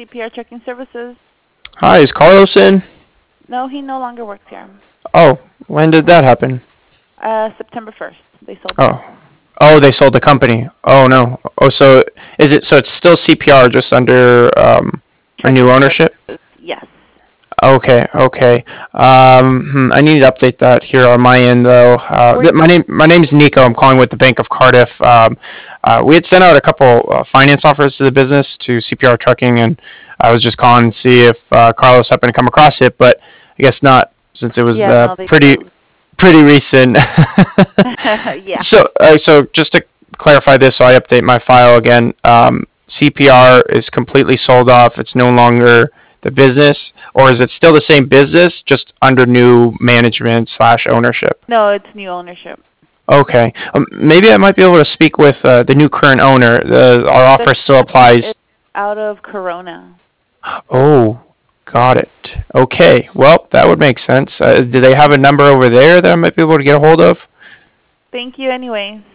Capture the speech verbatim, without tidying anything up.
C P R Trucking Services. Hi, is Carlos in? No, he no longer works here. Oh, when did that happen? Uh, September first. They sold the Oh, company. oh, they sold the company. Oh no. Oh, so is it? So it's still C P R, just under um, a new Trucking ownership? Services. Yes. Okay, okay. Um, hmm, I need to update that here on my end, though. Uh, Were th- my name, my name's Nico. I'm calling with the Bank of Cardiff. Um, uh, we had sent out a couple uh, finance offers to the business to C P R Trucking, and I was just calling to see if uh, Carlos happened to come across it, but I guess not, since it was Yeah, uh, no, they pretty, closed. pretty recent. Yeah. So, uh, so just to clarify this, so I update my file again. Um, C P R is completely sold off. It's no longer the business, or is it still the same business, just under new management slash ownership? No, it's new ownership. Okay, um, maybe I might be able to speak with uh, the new current owner. The, our The offer still company is applies. out of Corona. Oh, got it. Okay, well that would make sense. Uh, do they have a number over there that I might be able to get a hold of? Thank you anyways.